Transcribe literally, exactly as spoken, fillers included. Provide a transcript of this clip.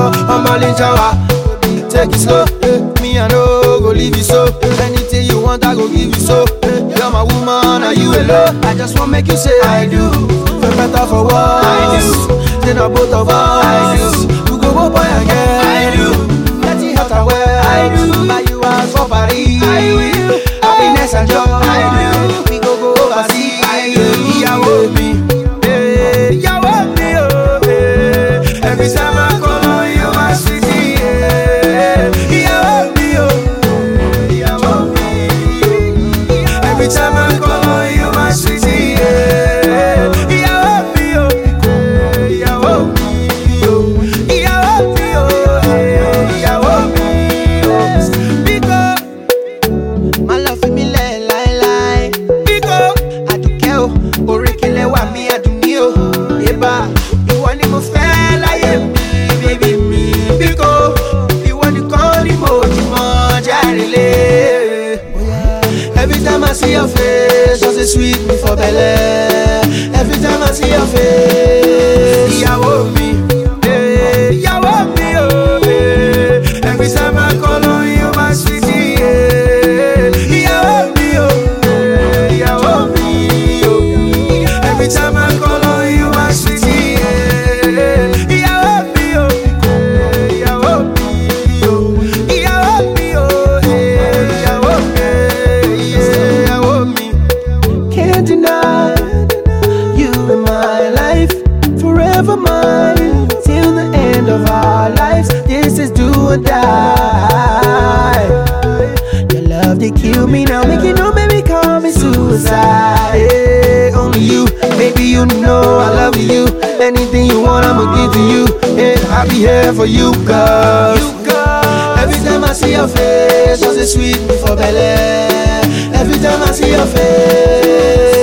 I'm all in shower. Take it slow, me I know go leave you so. Anything you want I go give you so. You're my woman, are you alone? I just wanna make you say I do. For better for what I do. Then I both of us I do. You go go boy again I do. Let it hot away I do. Buy you out for Paris I will. Happiness and joy I do. We go go overseas I do. Ìyàwó mi, eh, ìyàwó mi oh, eh. Every time I call on you my sweetie, eh. Ìyàwó mi oh, eh, ìyàwó mi. Every time I call on you my sweetie, eh. Ìyàwó mi oh, eh, ìyàwó mi oh. Ìyàwó mi oh, eh, ìyàwó mi oh. Because my love for me lie lie lie. Because I don't care oh. Orekele wa mi aduni o. Eba, ìwọ ni mo fẹ́ láyé mi, baby mi. Because ìwọ nìkan ni mo jí mọ́ jàrélé. Every time I see your face, just a sweet me for belle. Every time I see your face, ìyàwó mi, eh, ìyàwó mi oh, eh. Every time I call on you, my sweetie, eh. Ìyàwó mi oh, eh, ìyàwó mi oh. Every time I call on you, my sweetie, eh. Ìyàwó mi oh, eh, ìyàwó mi oh. Ìyàwó mi oh, eh, ìyàwó mi, yeah, ìyàwó mi. Can't deny you in my life, forever mine, till the end of our lives. This is do or die. Your love they kill me now, make you know, baby, call me suicide. Hey, only you, baby, you know I love you. Anything you want, I'ma give to you. Hey, I'll be here for you, girl. Every time I see your face, just a sweet me for belle. Every time I see your face.